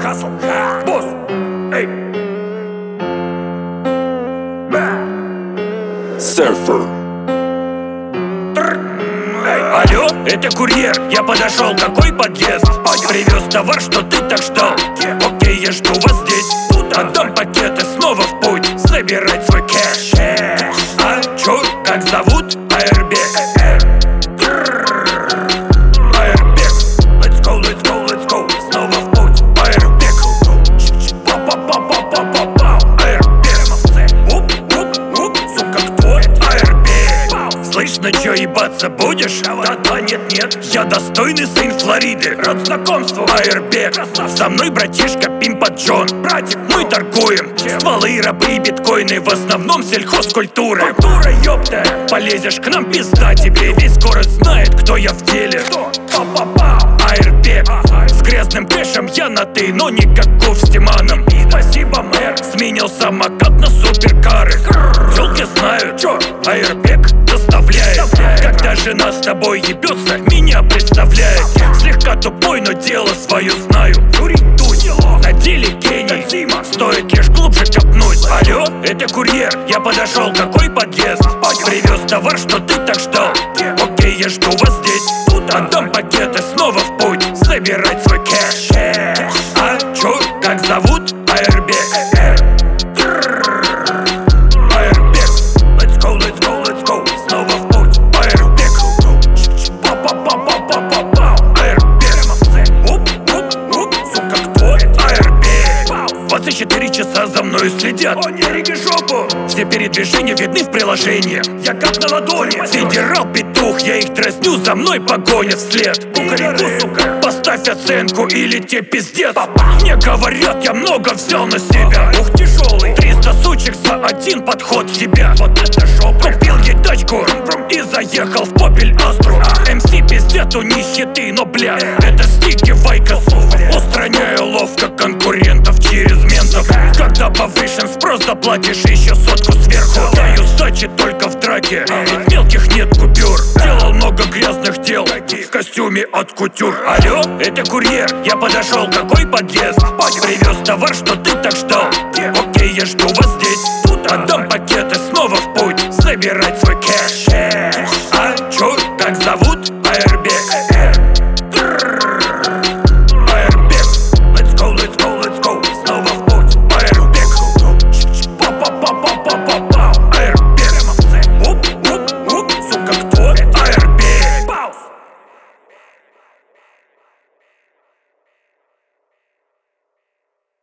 Хасл, босс, эй. Surfer. Алло, это курьер, я подошел, какой подъезд? Привез товар, что ты так ждал. Окей, я жду вас здесь. Отдам пакеты, снова в путь собирать свой кэш. А чё, как зовут? Аэрбек. Аэрбек. Let's go, let's go, let's go. Снова в путь. Аэрбек. Аэрбек. Уп, сука, кто? Аэрбек. Слышно, чё, ебаться будешь? Да, нет, я достойный сын Флориды. Рад знакомству, Аэрбек. Со мной братишка Пимпа Джон. Братик, мы торгуем. Стволы, рабы и биткоины. В основном сельхозкультуры. Культура, ёпта. Полезешь к нам, пизда тебе. Весь город знает, кто я в деле. Аэрбек. С грязным кэшем я на ты, но никаков с Тиманом. Спасибо, мэр. Сменил самокат на суперкары. Тёлки знают, чё, Аэрбек доставляет. Когда жена с тобой ебется, меня представляет. Слегка тупой, но дело свое знаю. На деле гений, стоит лишь глубже копнуть. Алло, это курьер, я подошел, какой подъезд? Привез товар, что ты так ждал. Окей, я жду вас здесь. Отдам пакеты, снова в путь собирать свой кэш. А чё, как зовут? Аэрбек. Аэрбек. Let's go, let's go, let's go. Снова в путь. Аэрбек. Аэрбек. Уп, сука, кто? Аэрбек. 24 часа за мною следят. Береги жопу. Все передвижения видны в приложении. Я как на ладони. Федерал петух, я их дразню, за мной погоня вслед. Кукареку, сука, поставь оценку или тебе пиздец. Мне говорят, я много взял на себя. Ух, тяжелый. 300 сучек за один подход ебят. Вот это жопа. Купил ей тачку и заехал в попель Астру. МС пиздят, у них хиты, но бля, это стики вайкосу. Устраняю ловко конкурентов через ментов. Когда повышен спрос, заплатишь еще сотку сверху. Даю сдачи только в драке, ведь мелких нет купюр. Делал много грязных дел в костюме от кутюр. Алло, это курьер, я подошел, какой подъезд? Привез товар, что ты так ждал. Окей, я жду вас здесь. Отдам пакеты, снова в путь собирать свой